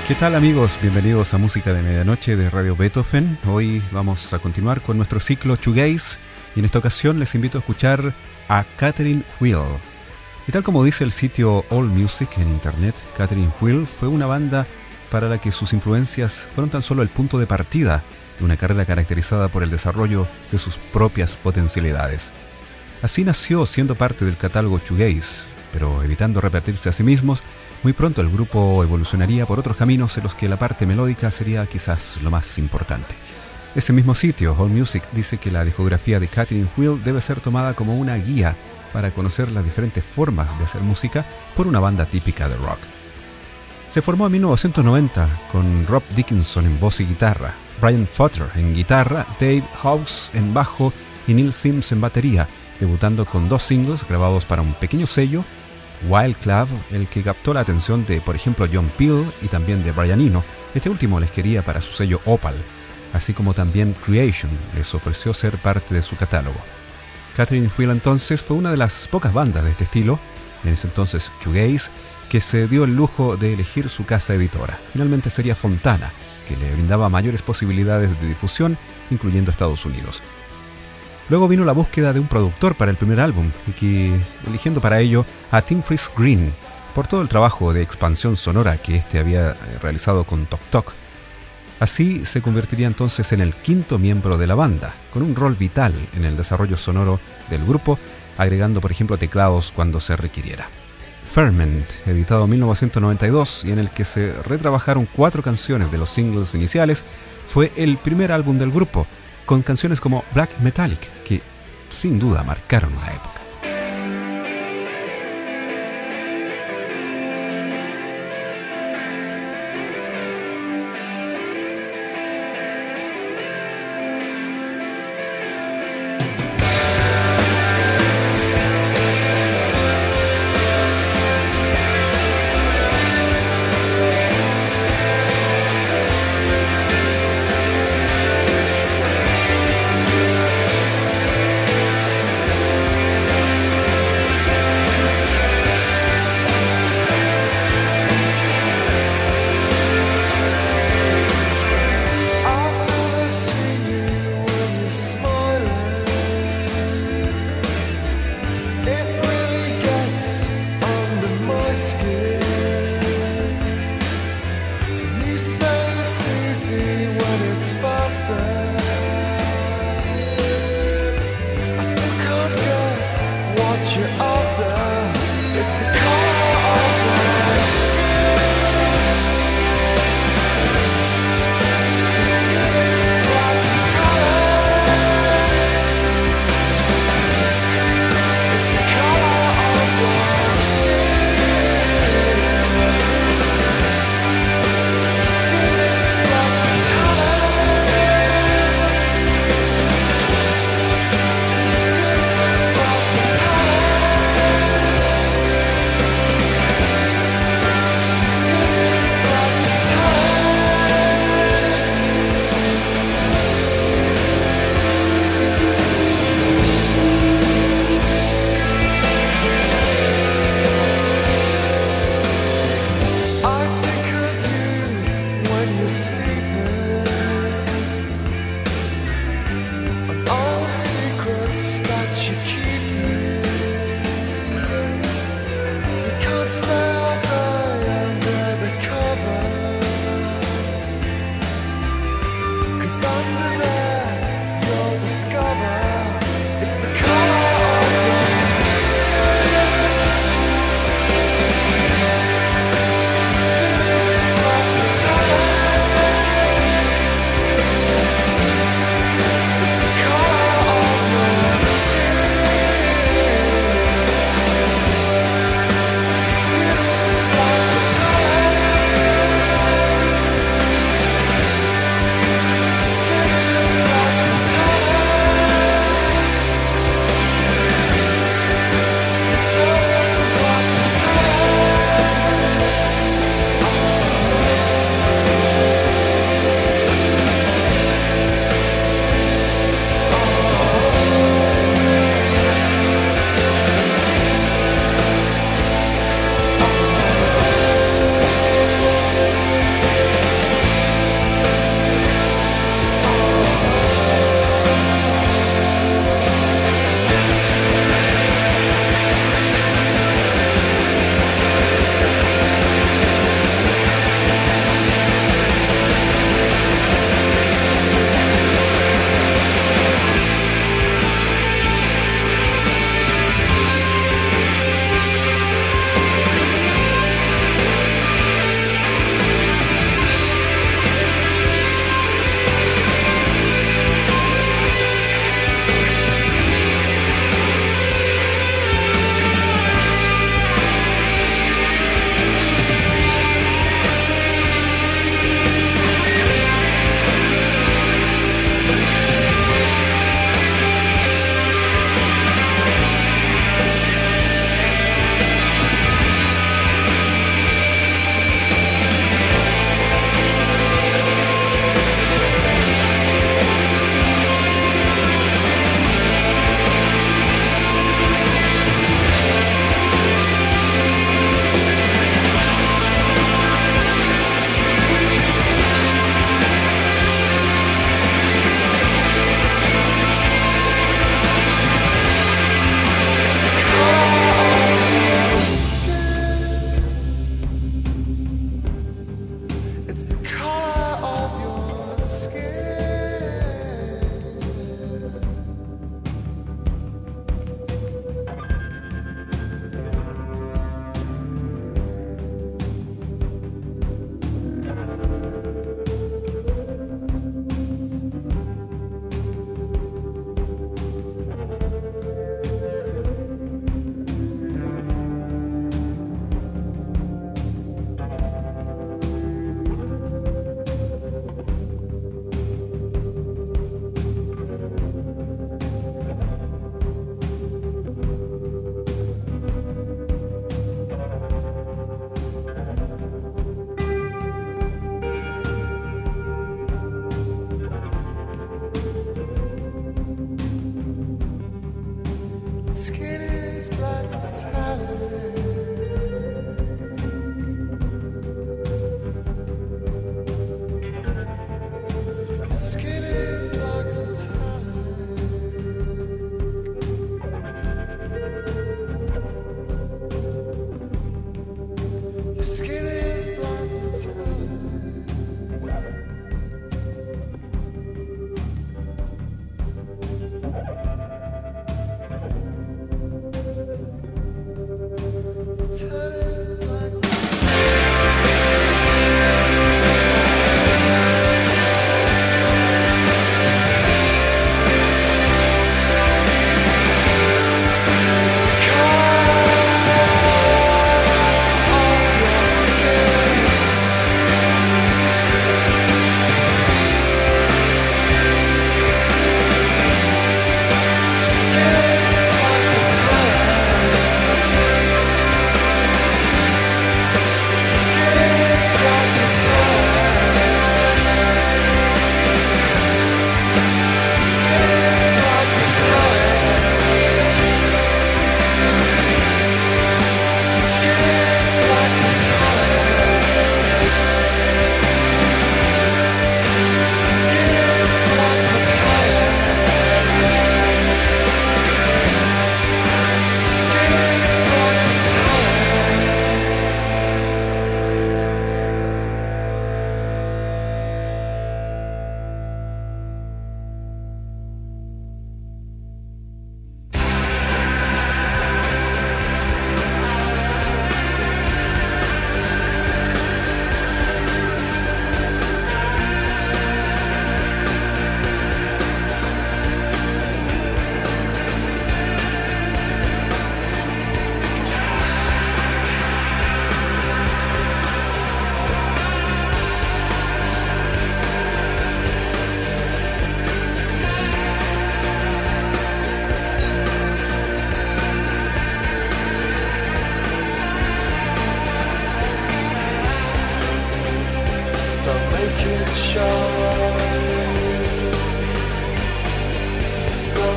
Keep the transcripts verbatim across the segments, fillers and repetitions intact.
¿Qué tal, amigos? Bienvenidos a Música de Medianoche de Radio Beethoven. Hoy vamos a continuar con nuestro ciclo Shoegaze y en esta ocasión les invito a escuchar a Catherine Wheel. Y tal como dice el sitio AllMusic en internet, Catherine Wheel fue una banda para la que sus influencias fueron tan solo el punto de partida de una carrera caracterizada por el desarrollo de sus propias potencialidades. Así nació siendo parte del catálogo Shoegaze, pero evitando repetirse a sí mismos, muy pronto el grupo evolucionaría por otros caminos en los que la parte melódica sería quizás lo más importante. Ese mismo sitio, AllMusic, dice que la discografía de Catherine Wheel debe ser tomada como una guía para conocer las diferentes formas de hacer música por una banda típica de rock. Se formó en mil novecientos noventa con Rob Dickinson en voz y guitarra, Brian Futter en guitarra, Dave Hawkes en bajo y Neil Sims en batería, debutando con dos singles grabados para un pequeño sello, Wild Club, el que captó la atención de, por ejemplo, John Peel y también de Brian Eno. Este último les quería para su sello Opal, así como también Creation les ofreció ser parte de su catálogo. Catherine Wheel entonces fue una de las pocas bandas de este estilo, en ese entonces Shoegaze, que se dio el lujo de elegir su casa editora. Finalmente sería Fontana, que le brindaba mayores posibilidades de difusión, incluyendo Estados Unidos. Luego vino la búsqueda de un productor para el primer álbum, y que, eligiendo para ello a Tim Friese Green, por todo el trabajo de expansión sonora que éste había realizado con Tok Tok. Así se convertiría entonces en el quinto miembro de la banda, con un rol vital en el desarrollo sonoro del grupo, agregando por ejemplo teclados cuando se requiriera. Ferment, editado en mil novecientos noventa y dos y en el que se retrabajaron cuatro canciones de los singles iniciales, fue el primer álbum del grupo, con canciones como Black Metallic, que sin duda marcaron una época.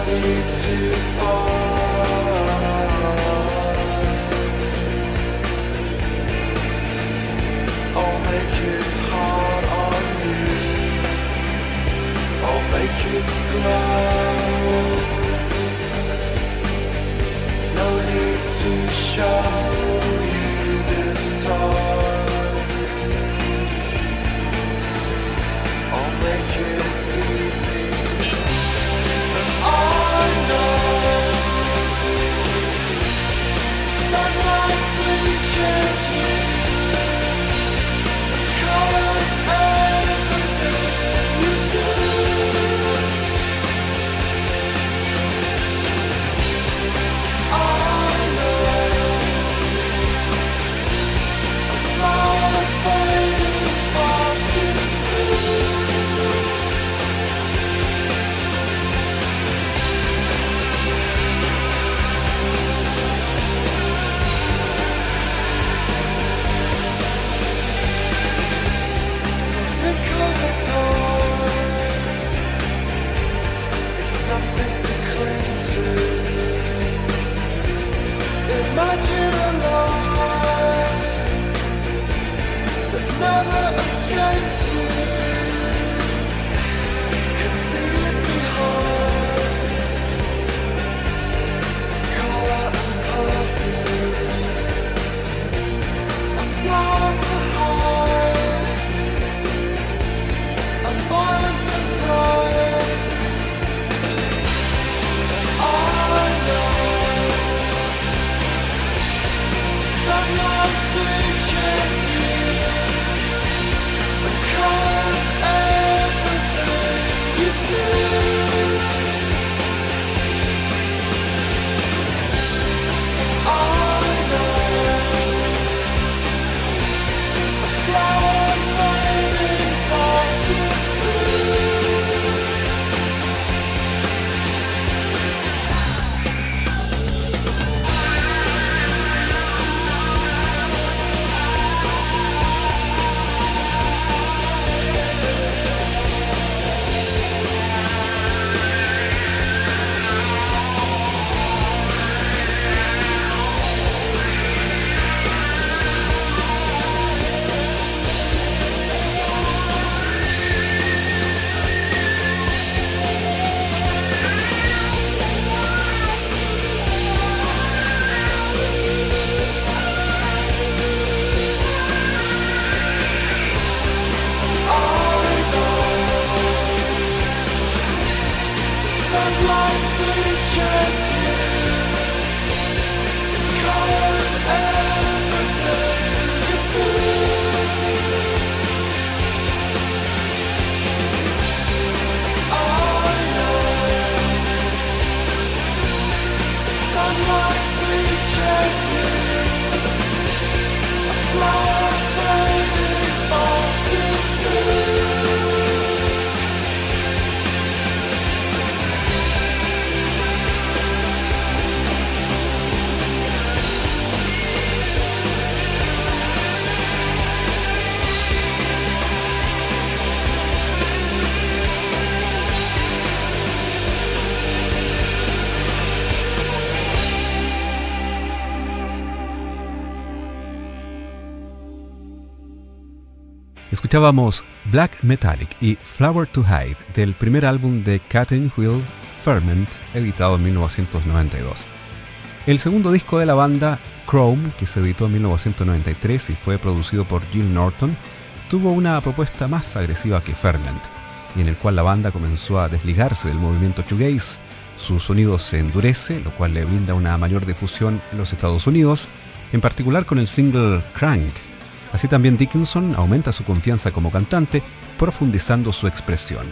Escuchábamos Black Metallic y Flower to Hide del primer álbum de Catherine Wheel, Ferment, editado en mil novecientos noventa y dos. El segundo disco de la banda, Chrome, que se editó en mil novecientos noventa y tres y fue producido por Jill Norton, tuvo una propuesta más agresiva que Ferment, y en el cual la banda comenzó a desligarse del movimiento shoegaze. Su sonido se endurece, lo cual le brinda una mayor difusión en los Estados Unidos, en particular con el single Crank. Así también Dickinson aumenta su confianza como cantante, profundizando su expresión.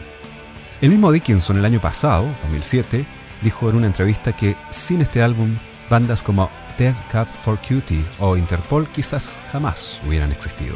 El mismo Dickinson el año pasado, dos mil siete, dijo en una entrevista que sin este álbum, bandas como Dead Cat for Cutie o Interpol quizás jamás hubieran existido.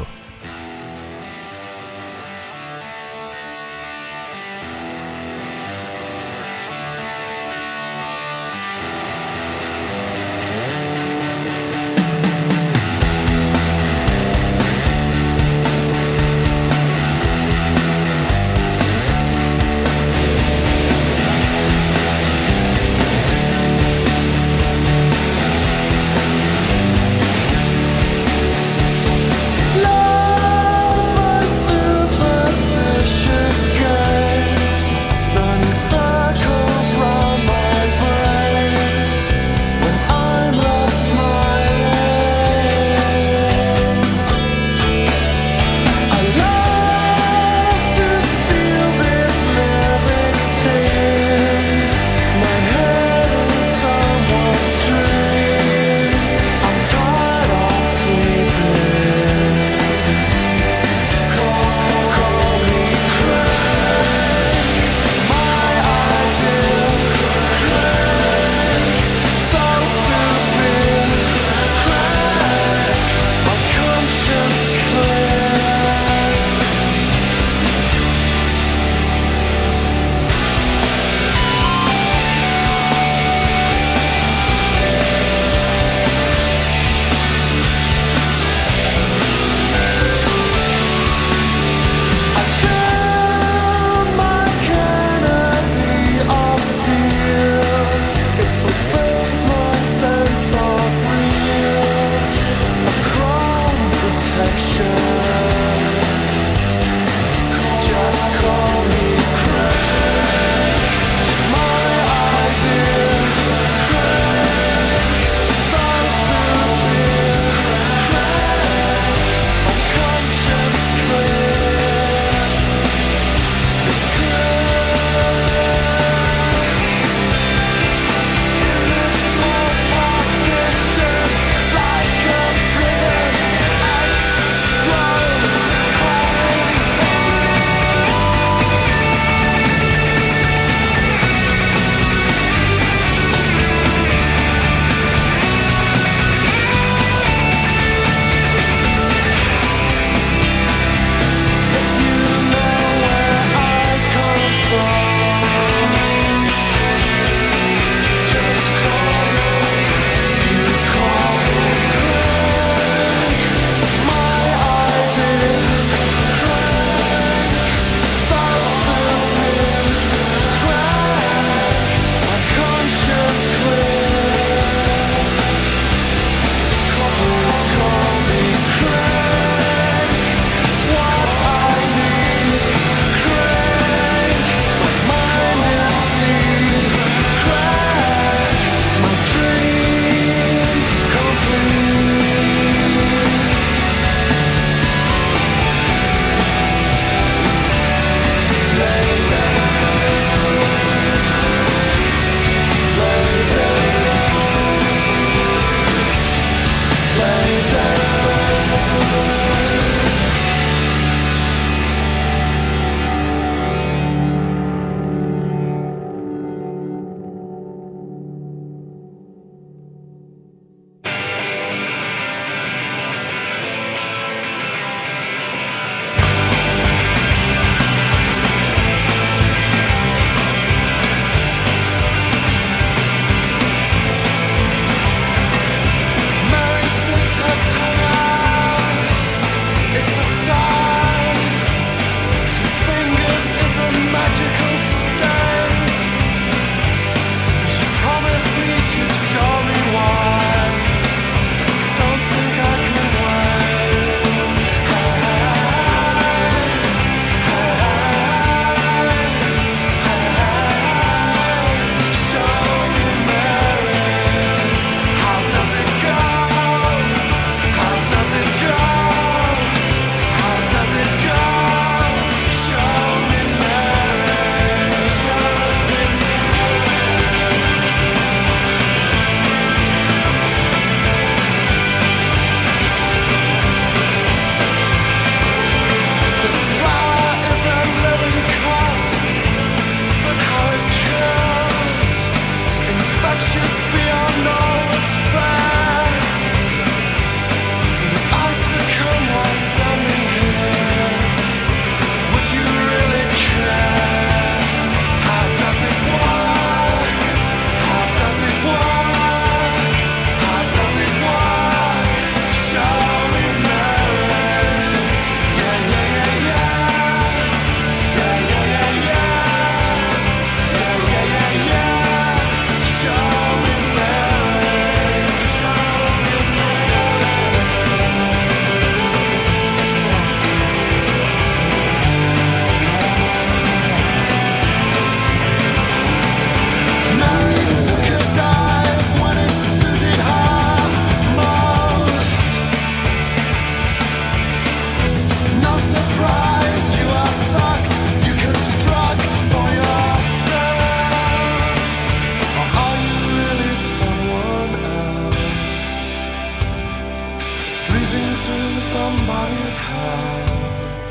somebody's heart,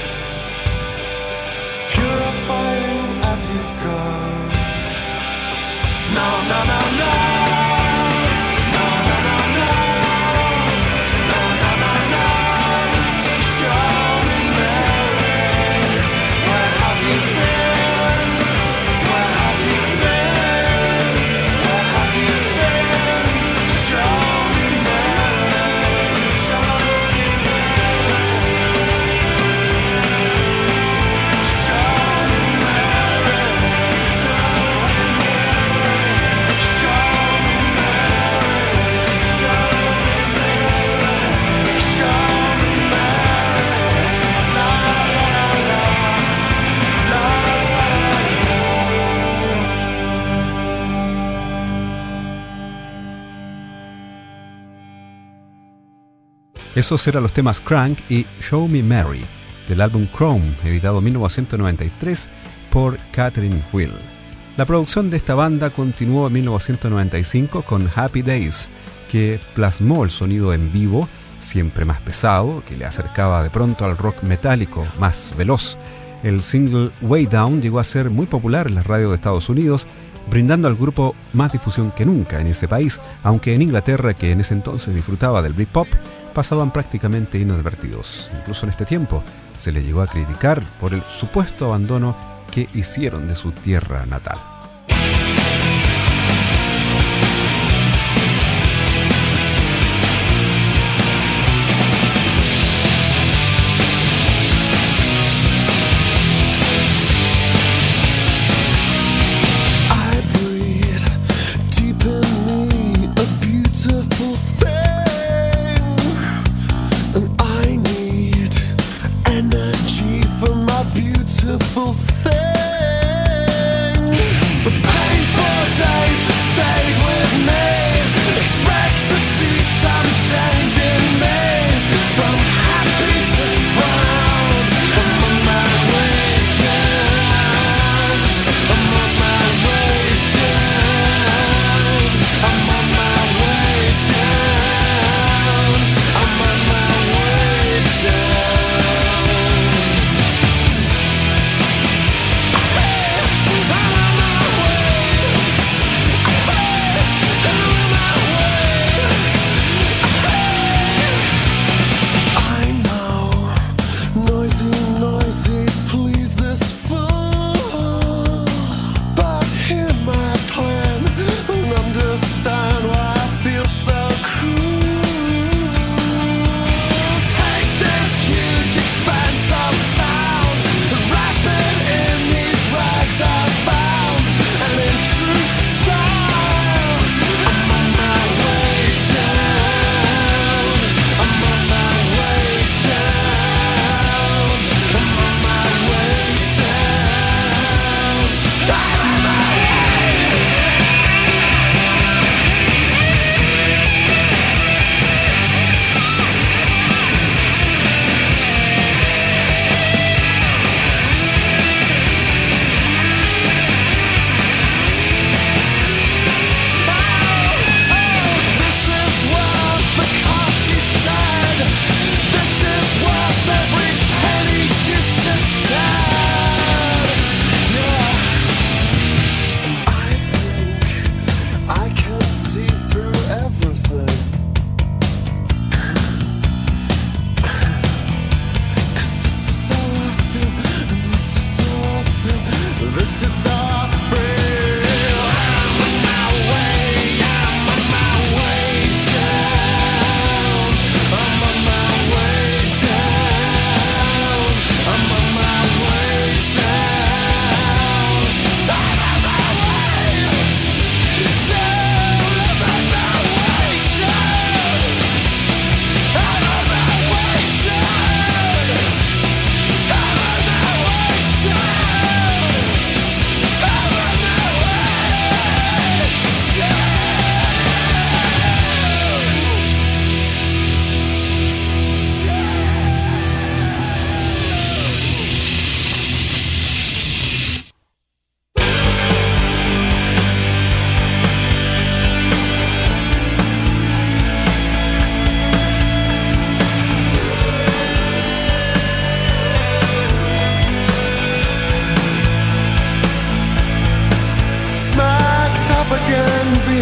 purifying as you go. No, no, no, no. Esos eran los temas Crank y Show Me Mary, del álbum Chrome, editado en mil novecientos noventa y tres por Catherine Wheel. La producción de esta banda continuó en mil novecientos noventa y cinco con Happy Days, que plasmó el sonido en vivo, siempre más pesado, que le acercaba de pronto al rock metálico, más veloz. El single Way Down llegó a ser muy popular en las radios de Estados Unidos, brindando al grupo más difusión que nunca en ese país, aunque en Inglaterra, que en ese entonces disfrutaba del Britpop, pasaban prácticamente inadvertidos. Incluso en este tiempo se le llegó a criticar por el supuesto abandono que hicieron de su tierra natal. Beautiful thing.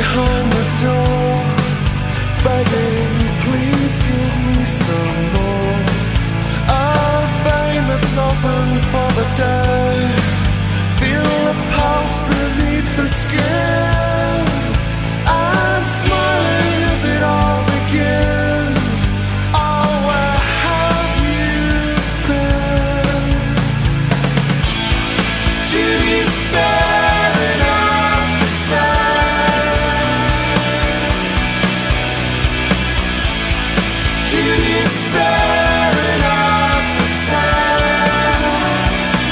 behind the door, begging, please give me some more. A vein that's open for the day. Feel the pulse beneath the skin. I'm smiling as it all begins. Oh, where have you been? Judy's staring at the sun. Judy's staring at the sun.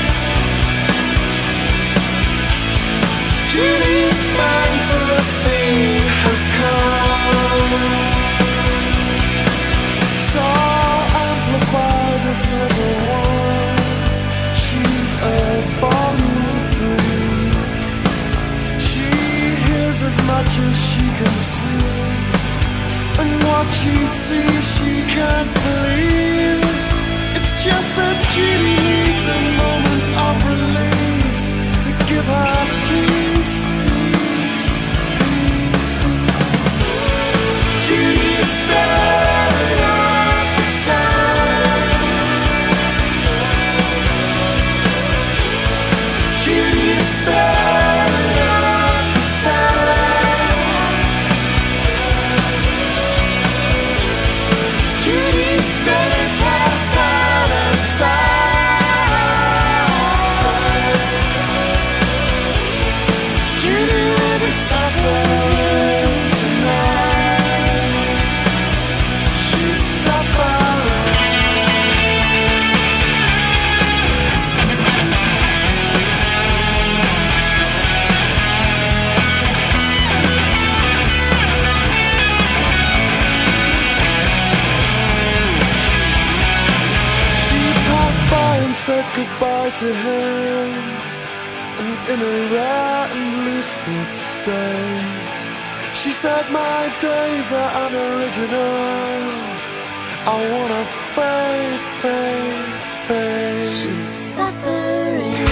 Judy's man to the sea has come. So amplify this little one. She's a volume freak. She hears as much as she can see, and what she sees she can't believe. It's just that Judy needs a moment of release to give her peace, peace, peace. Judy's staring at the sun. Judy's staring at the sun. Judy's day passed out of sight. Judy will be suffering tonight. She's suffering. She passed by and said goodbye to him, and in a rare and lucid state, she said, my days are unoriginal. I wanna fade, fade, fade. She's suffering.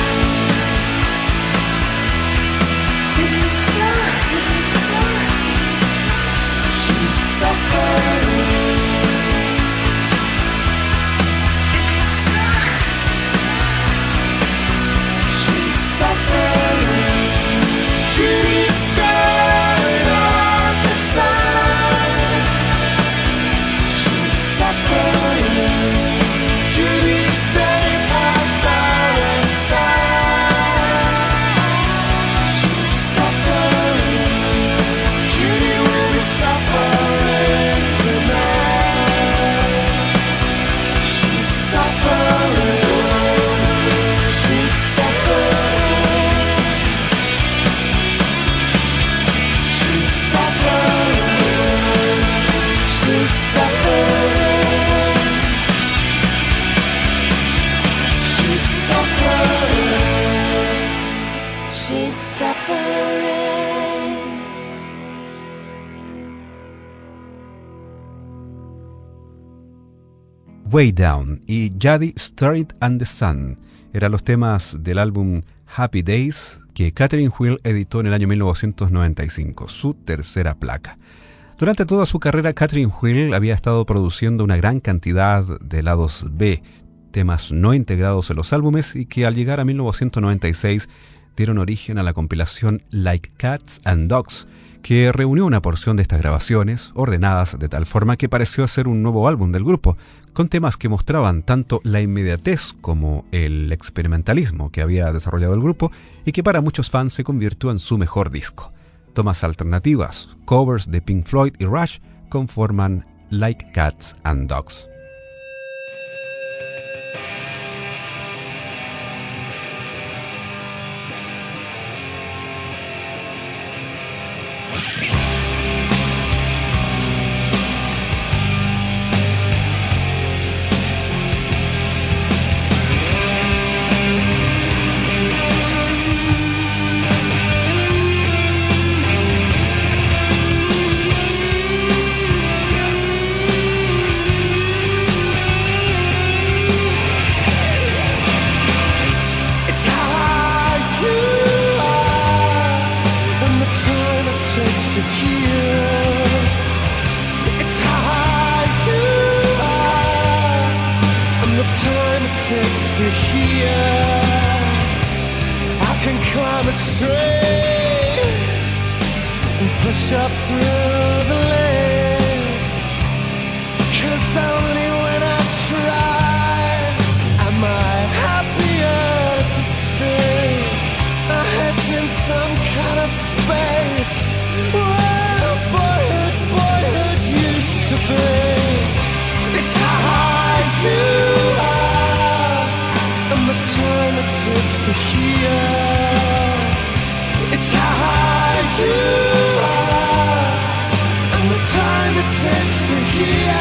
She's suffering. She's suffering. Judy's staring at the sun. She's suffering. Judy's day passed out of sight. She's suffering. Judy will be suffering tonight. She's suffering. She's suffering. She's suffering. She's suffering. She's suffering. She's suffering. Way Down y Judy Staring at the Sun eran los temas del álbum Happy Days que Catherine Wheel editó en el año mil novecientos noventa y cinco, su tercera placa. Durante toda su carrera, Catherine Wheel había estado produciendo una gran cantidad de lados B, temas no integrados en los álbumes y que al llegar a mil novecientos noventa y seis dieron origen a la compilación Like Cats and Dogs, que reunió una porción de estas grabaciones, ordenadas de tal forma que pareció ser un nuevo álbum del grupo, con temas que mostraban tanto la inmediatez como el experimentalismo que había desarrollado el grupo y que para muchos fans se convirtió en su mejor disco. Tomas alternativas, covers de Pink Floyd y Rush conforman Like Cats and Dogs. Judy to hear. It's how high you are, and the time it takes to hear. I can climb a tree and push up through the leaves, 'cause only when I try am I happier to see a hedge in some kind of space where boyhood, boyhood used to be. It's how high you are, and the time it takes to hear. It's how high you are, and the time it takes to hear.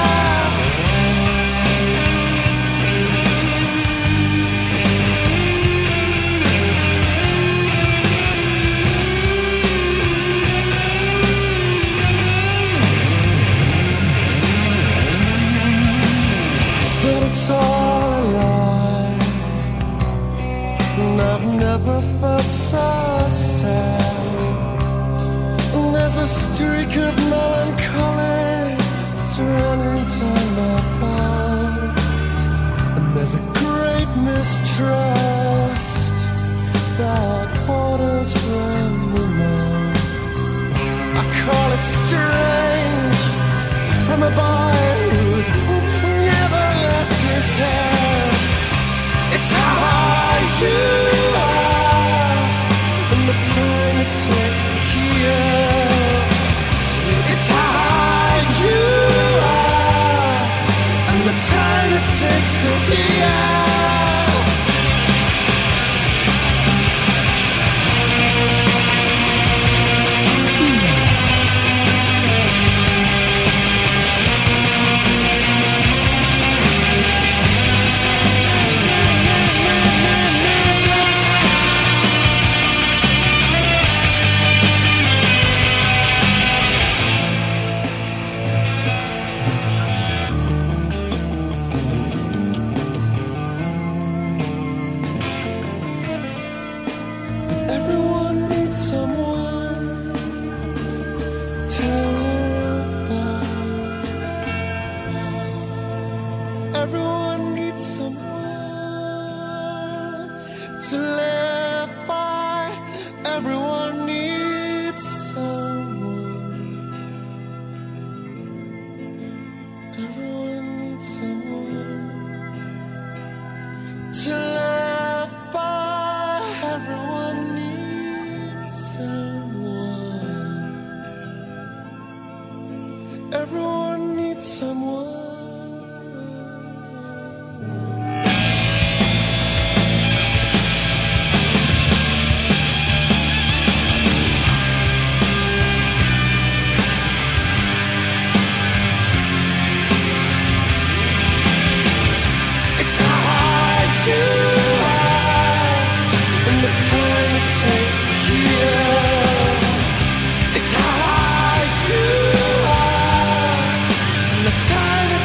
It's all a lie, and I've never felt so sad. And there's a streak of melancholy that's running down my back, and there's a great mistrust that borders from the mind. I call it strange. I'm a boy who's never left his head. It's how high you are, and the time it takes to hear. It's how high you are, and the time it takes to hear. Time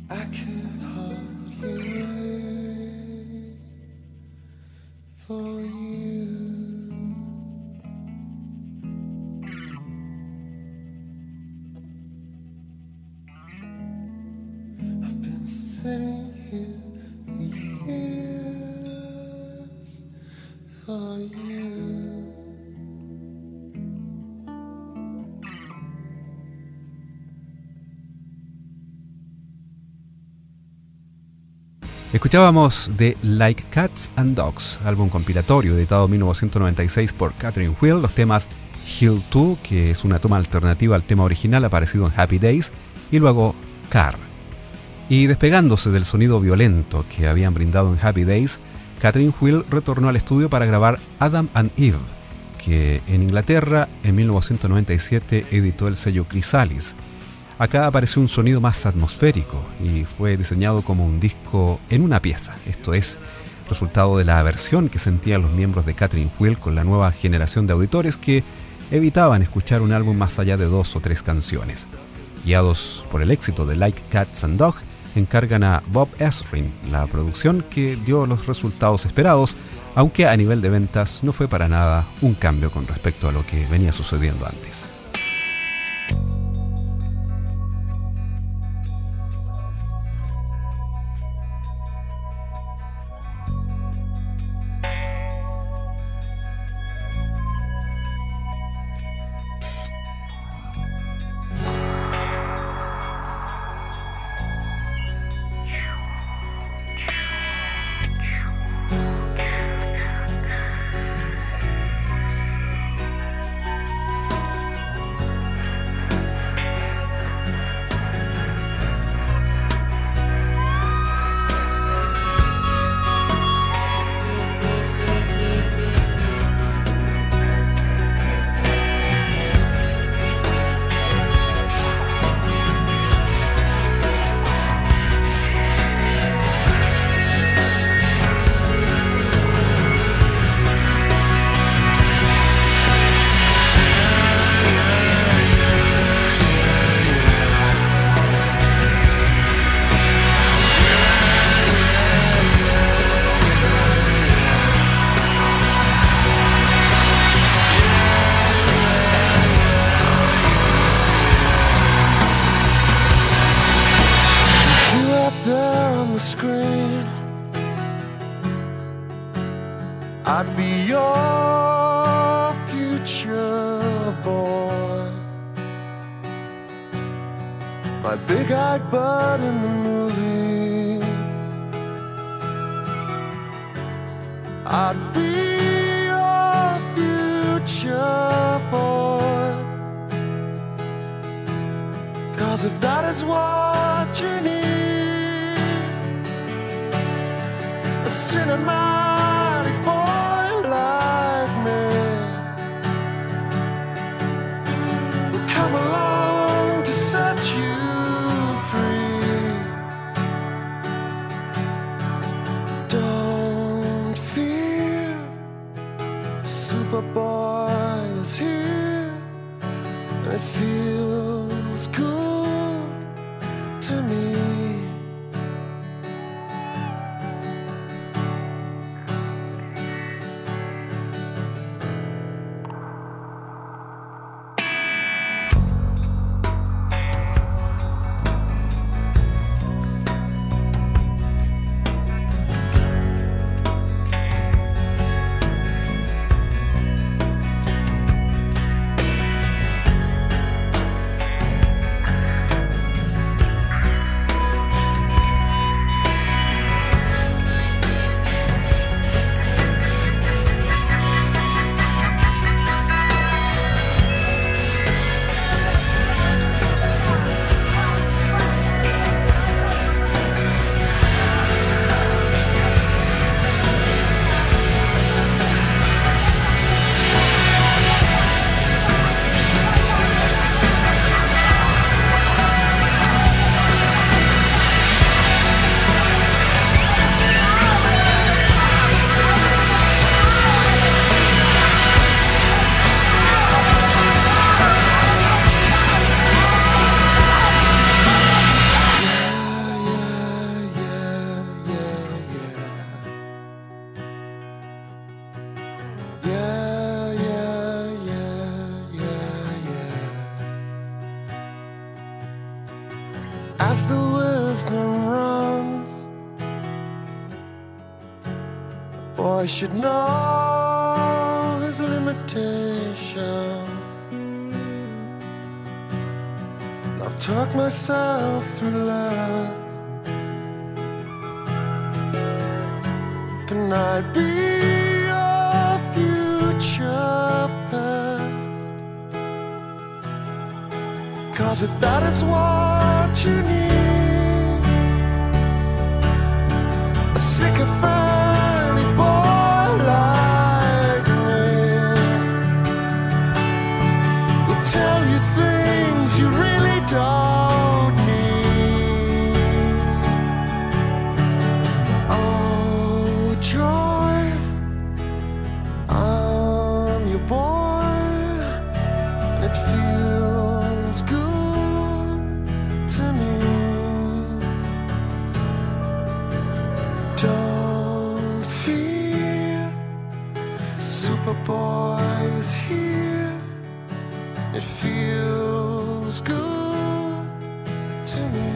I can hardly wait for you. I've been sitting here years for you. Escuchábamos de Like Cats and Dogs, álbum compilatorio editado en mil novecientos noventa y seis por Catherine Wheel, los temas Hill dos, que es una toma alternativa al tema original aparecido en Happy Days, y luego Car. Y despegándose del sonido violento que habían brindado en Happy Days, Catherine Wheel retornó al estudio para grabar Adam and Eve, que en Inglaterra en mil novecientos noventa y siete editó el sello Chrysalis. Acá apareció un sonido más atmosférico y fue diseñado como un disco en una pieza. Esto es resultado de la aversión que sentían los miembros de Catherine Wheel con la nueva generación de auditores que evitaban escuchar un álbum más allá de dos o tres canciones. Guiados por el éxito de Like Cats and Dogs, encargan a Bob Ezrin la producción que dio los resultados esperados, aunque a nivel de ventas no fue para nada un cambio con respecto a lo que venía sucediendo antes. I'd be your future boy, my big-eyed bud in the movies. I'd be your future boy, 'cause if that is what you need, a cinematic boy like me will come along to set you free. Don't fear, Superboy is here, and it feels good to me. I should know his limitations. I've talked myself through life. Can I be your future past? 'Cause if that is what you need, a sycophantic boy like me will tell you things you really don't need. Oh, joy, I'm your boy, and it feels good to me. Don't fear, Superboy is here. It feels good to me.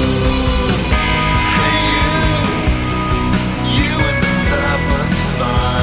Stop.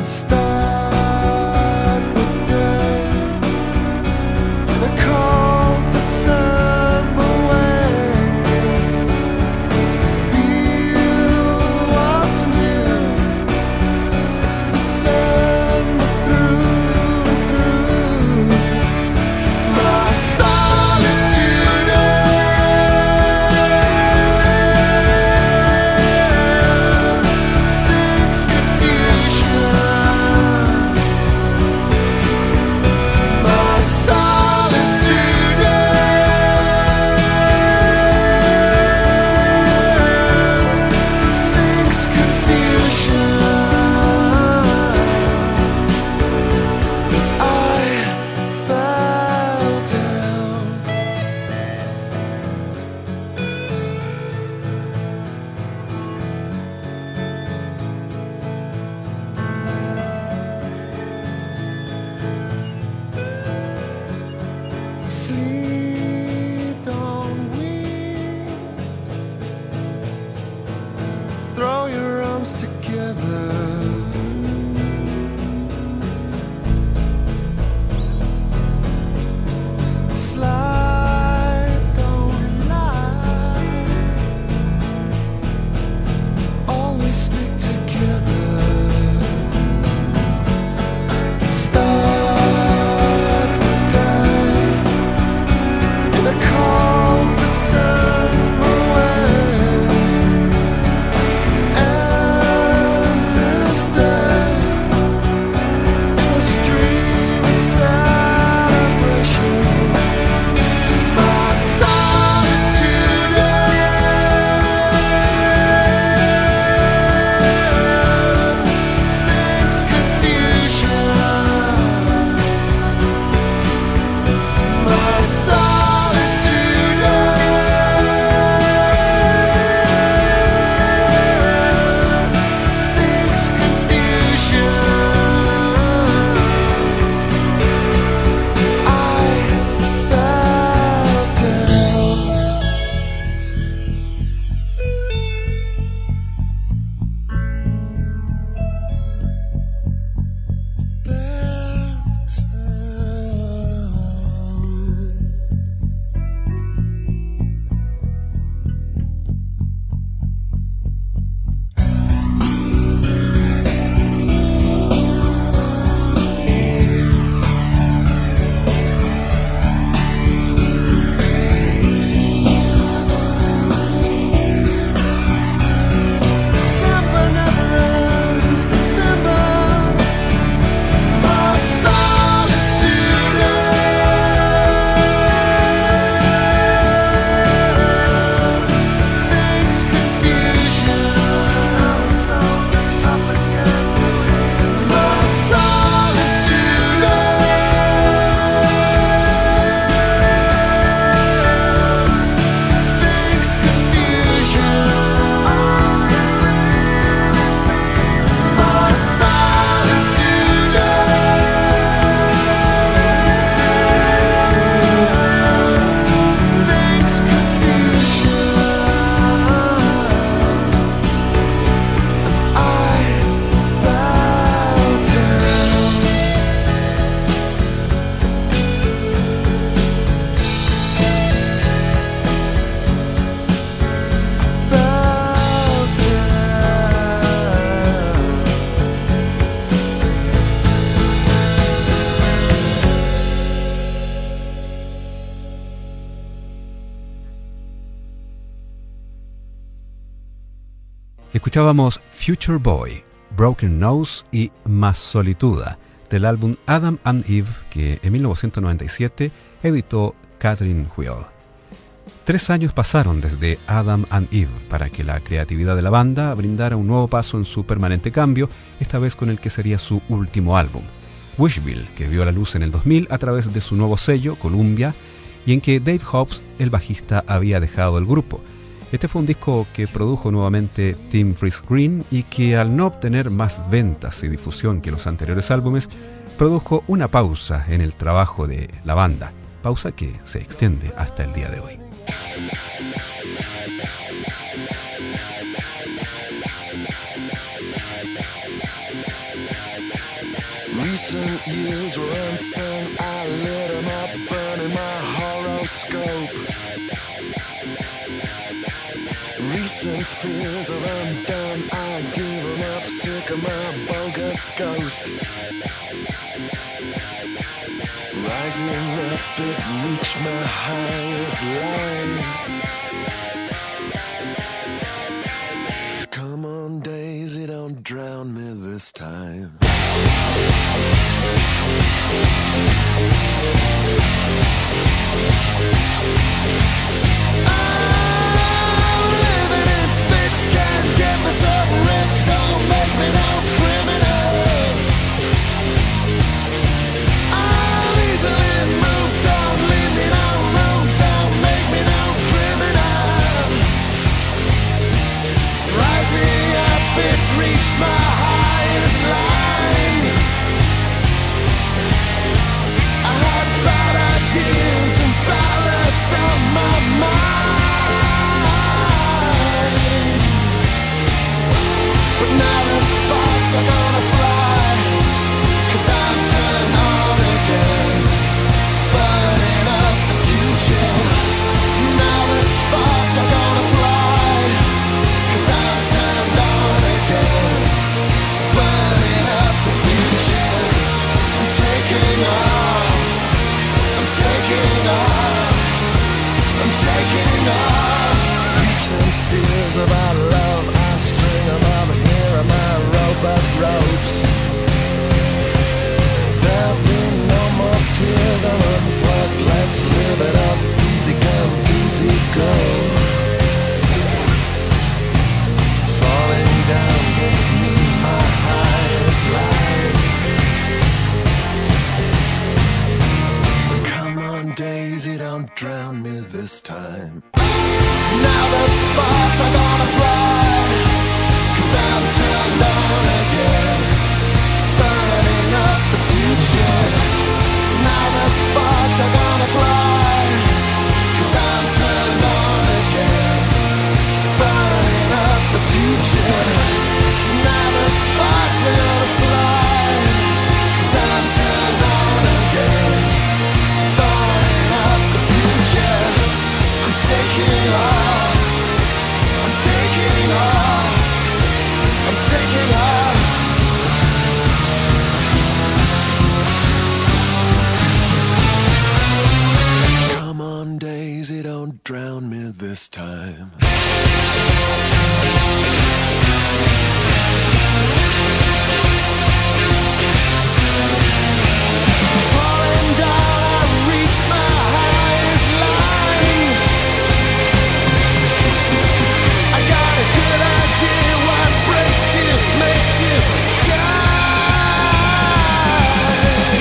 Start the day in a cold December way. Feel what's new. It's December through and through. My solitude sings confusion. My solitude sings confusion. I fell down. Sleep, don't weep. Throw your arms together. Slide, don't lie. Always stick together. Start the day in a cold December way. And this day in a stream of celebration. My solitude sings confusion. My solitude sings confusion. I fell down. December never ends. December. My solitude sings confusion. My solitude sings confusion. My solitude sings confusion. I fell down. Fell down. Escuchábamos Future Boy, Broken Nose y Más Solituda del álbum Adam and Eve que en mil novecientos noventa y siete editó Catherine Wheel. Tres años pasaron desde Adam and Eve para que la creatividad de la banda brindara un nuevo paso en su permanente cambio, esta vez con el que sería su último álbum, Wishville, que vio la luz en el dos mil a través de su nuevo sello, Columbia, y en que Dave Hobbs, el bajista, había dejado el grupo. Este fue un disco que produjo nuevamente Tim Friese-Greene y que, al no obtener más ventas y difusión que los anteriores álbumes, produjo una pausa en el trabajo de la banda, pausa que se extiende hasta el día de hoy. Recent years were unsung, I lit 'em up, burning my horoscope. Recent fears are undone, I give 'em up, sick of my bogus ghost. Rising up, it reached my highest line. Come on, Daisy, don't drown me this time. I'm living in fits, can't get myself ripped, don't make me no criminal. I'm easily moved, don't leave me no room, don't make me no criminal. Rising up, it reached my highest line. I had bad ideas and ballast on my mind, but now the sparks are gonna fly, 'cause I'm turned on again, burning up the future. Now the sparks are gonna fly, 'cause I'm turned on again, burning up the future. I'm taking off, I'm taking off, I'm taking off. Recent fears about love, I string 'em up, here are my robust ropes. There'll be no more tears, I'm unplugged, let's live it up, easy come, easy go. Falling down gave me my highest life. So come on, Daisy, don't drown me this time. Now the sparks are gonna fly, 'cause I'm turned on again, burning up the future. Now the sparks are gonna fly, 'cause I'm turned on again, burning up the future. Now the sparks are gonna fly, 'cause I'm turned on again, burning up the future. I'm taking off, I'm taking off, I'm taking off. Come on, Daisy, don't drown me this time. Falling down, I reached my highest line. I got a good idea, what breaks you makes you shine.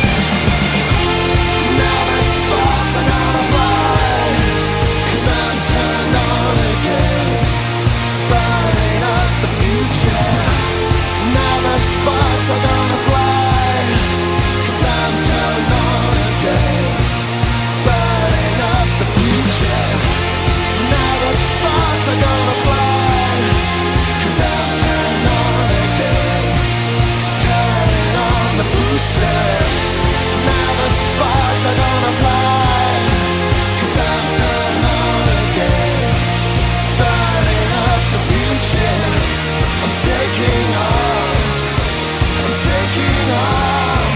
Now the sparks are gonna fly, 'cause I'm turned on again, burning up the future. Now the sparks are gonna fly, 'cause I'm turned on again, burning up the future. Now the sparks are gonna fly, 'cause I'm turned on again, turning on the boosters. Now the sparks are gonna fly, 'cause I'm turned on again, burning up the future. I'm taking off, I'm taking off.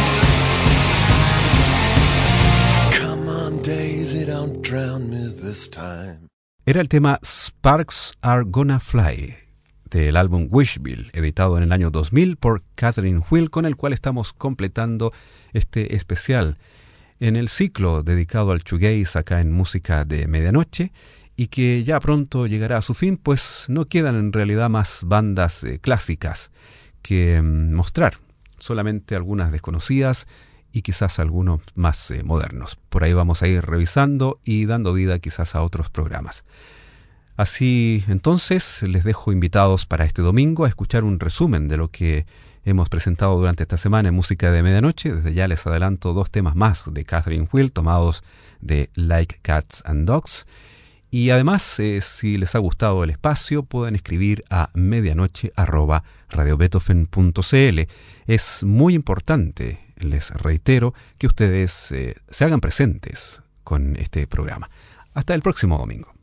So come on, Daisy, don't drown me this time. Era el tema Sparks Are Gonna Fly, del álbum Wishville, editado en el año dos mil por Catherine Wheel, con el cual estamos completando este especial en el ciclo dedicado al shoegaze acá en Música de Medianoche, y que ya pronto llegará a su fin, pues no quedan en realidad más bandas eh, clásicas que mm, mostrar, solamente algunas desconocidas y quizás algunos más eh, modernos. Por ahí vamos a ir revisando y dando vida quizás a otros programas. Así entonces les dejo invitados para este domingo a escuchar un resumen de lo que hemos presentado durante esta semana en Música de Medianoche. Desde ya les adelanto dos temas más de Catherine Wheel tomados de Like Cats and Dogs. Y además, eh, si les ha gustado el espacio, pueden escribir a medianoche arroba radio beethoven punto c l. Es muy importante, les reitero, que ustedes eh, se hagan presentes con este programa. Hasta el próximo domingo.